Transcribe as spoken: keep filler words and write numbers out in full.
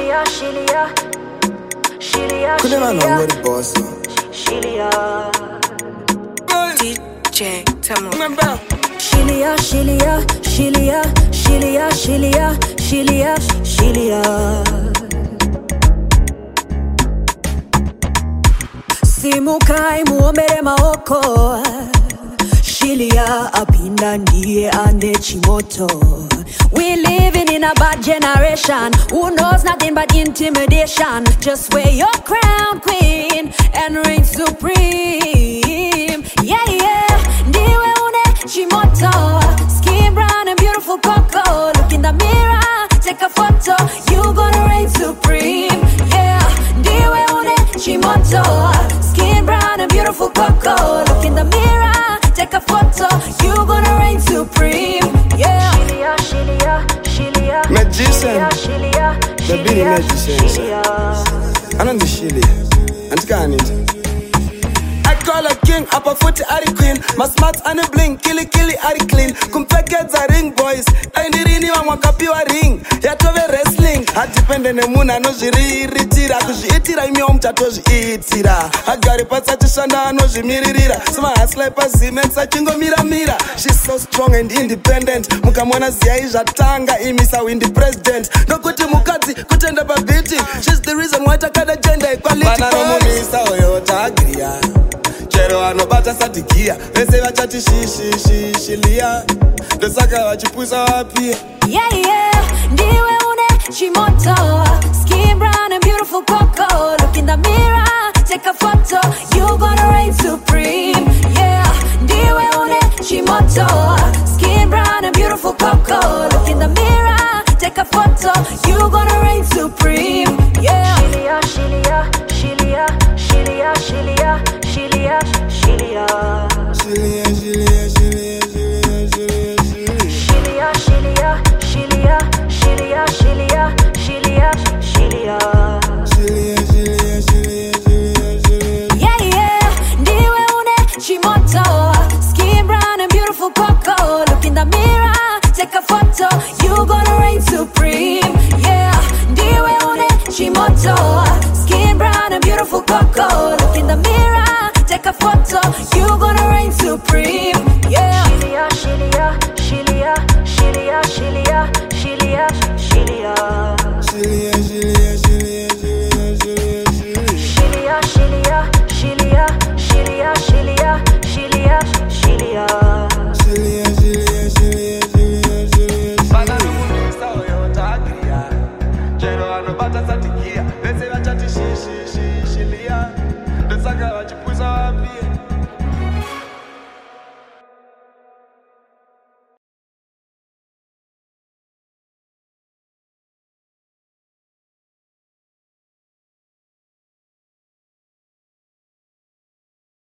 Shilia, Shilia, Shilia, Couldn't I know what it was? Shilia, D J Tamu. Shilia, Shilia, Shilia, Shilia, Shilia, Shilia, Shilia. Simukai muombere maoko. Shilia apinda ndiye ande chimoto. We living in a bad generation who knows nothing but intimidation. Just wear your crown, queen, and reign supreme. Yeah, yeah. Ndiwe une chimoto. Skin brown and beautiful cocoa. Look in the mirror, take a photo. You gonna reign supreme. Yeah. Ndiwe une chimoto. Skin brown and beautiful cocoa. Look in the mirror, take a photo. You gonna reign supreme. Yeah. Shilia, Shilia, Shilia. Magician. Shilia, The Billy Magician. Shilia. I know the Shili. And can it. I call a king, up a foot, Ari queen. My smart and a blink, killy killy, Ari clean. Kumpekets a ring boys. I need any one kapiwa ring. Yatove wrestling. I depend on the moon, I know she retira. Cause she itira, I'm your tatoji itira. I got a passage shanda, I know she miririra. So my ass like a cement, I chingo mira mira. She's so strong and independent. Mukamwana ziaija tanga, imisa win the president. No kuti mukati, kutenda babiti. She's the reason why takada gender equality. Banana misa oyota agria. Chero anobata satikia. Vese vachati shi shi shi shilia. Dosaka vachipusa wapi. Yeah, yeah. Ndiwe une chimoto. Skin brown and beautiful cocoa. Look in the mirror, take a photo. You gonna reign supreme. Yeah. Ndiwe une chimoto. Skin brown and beautiful cocoa. Look in the mirror, take a photo. You gonna reign supreme. Yeah. Shilia, Shilia, Shilia, Shilia, Shilia, Shilia, Shilia. Shilia, shilia, shilia, shilia, shilia, shilia. Shilia, Shilia, Shilia, Shilia, Shilia, Shilia. Shilia, shilia, shilia, shilia, shilia. Yeah, yeah. Ndiwe une chimoto. Skin brown and beautiful cocoa. Look in the mirror, take a photo. You gonna reign supreme. Yeah. Ndiwe une chimoto. Skin brown and beautiful cocoa. Look in the mirror, take a photo. You gonna reign supreme. Yeah.